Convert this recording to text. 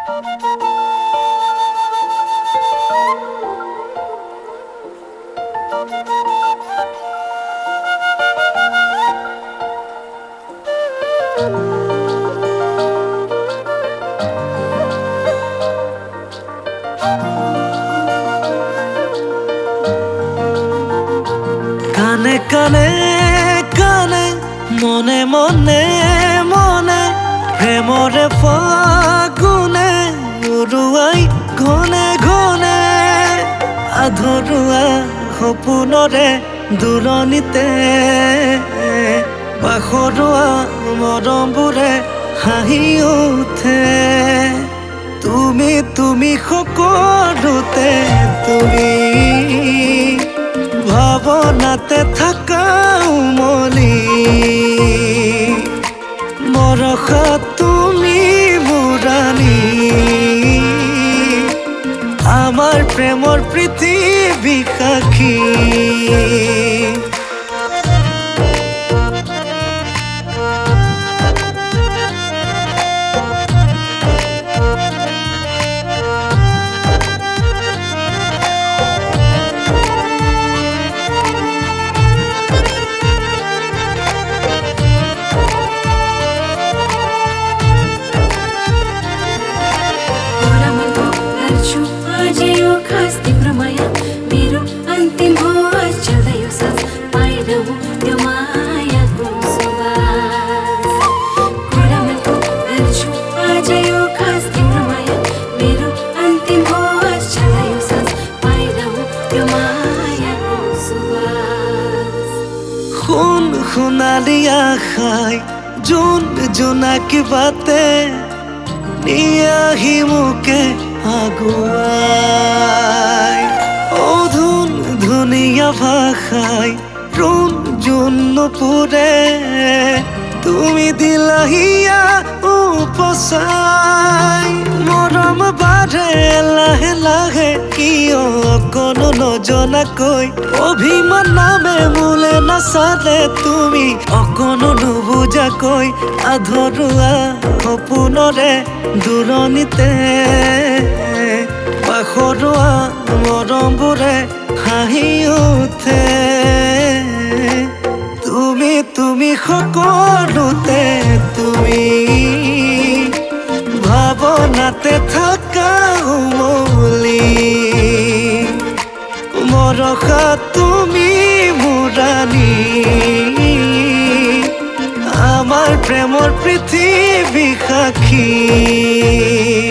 কানে কানে কানে মনে মনে মনে প্ৰেমৰে ফাগুনে উৰুৱাই ঘনে ঘনে আধৰুৱা সপোনৰে দূৰণিতে বাখৰুৱা মৰমবোৰে হাঁহি উঠে তুমি তুমি সকলোতে তুমি ভাৱনাতে থাকা উমলি মৰখা তুমি মুৰানি আমাৰ প্ৰেমৰ পৃথিৱী সাক্ষী সোণালী আশাই জোন জোনাকী বাটে নিয়াহি মোকে আগুৱাই অধুন ধুনীয়া ভাষাই ৰুণ জোন নুপুৰে তুমি দিলাহিয়া উপচাই মৰম বাঢ়ে লাহে লাহে কিয় অকণো নজনাকৈ অভিমান নামে মোলে নাচালে তুমি অকণো নুবুজাকৈ আধৰুৱা সপোনৰে দূৰণিতে বাখৰুৱা মৰমবোৰে হাঁহি উঠে তুমি তুমি সকলোতে তুমি ভাৱনাতে থাকা উমলি মৰখা তুমি মুৰানি আমাৰ প্ৰেমৰ পৃথিৱী সাক্ষী